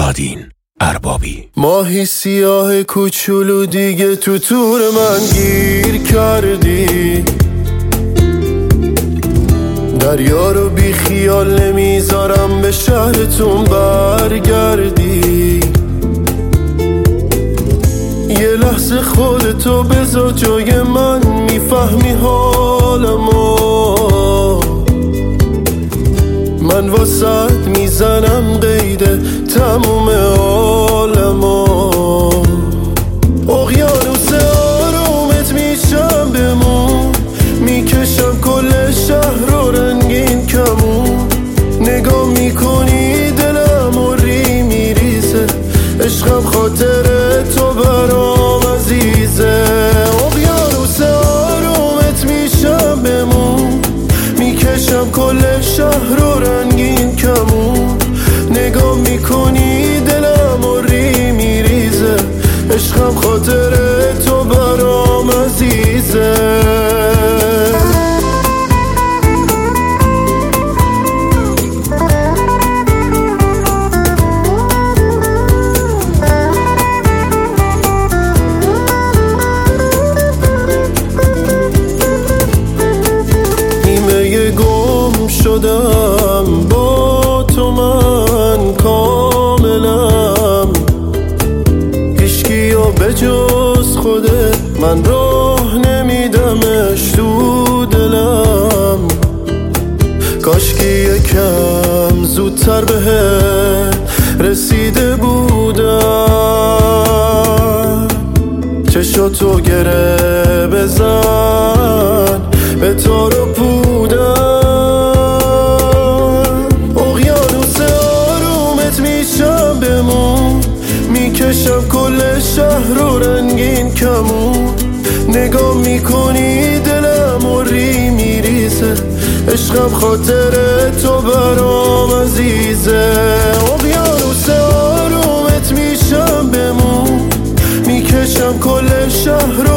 نادین اربابی. ماهی سیاه کوچولو دیگه تو تور من گیر کردی، دریا رو بی خیال نمیذارم به شهرتون برگردی. یه لحظه خودتو بذار جای من، میفهمی حالمو. من واسط میزنم قیده تموم عالمو. اقیانوس آرومت میشم بمون، میکشم کل شهر رو رنگین کمون. نگاه میکنی دلم و میریزه، عشقم خاطر تو برام عزیزه. اقیانوس آرومت میشم بمون، میکشم کل شهر رو رنگین کمون. نگاه میکنی دلم و میریزه، عشقم خاطر تو برام عزیزه. شدم با تو من کاملم، هیچکی به جز خودت من راه نمیدمش تو دلم. کاشکی یکم زودتر بهت رسیده بودم. چشاتو گره بزن به تار و پودم. میکشم کل شهر رو رنگین کمون. نگاه میکنی دلم و میریزه، عشقم خاطر تو برام عزیزه. اقیانوس آرومت میشم بمون، میکشم کل شهر رو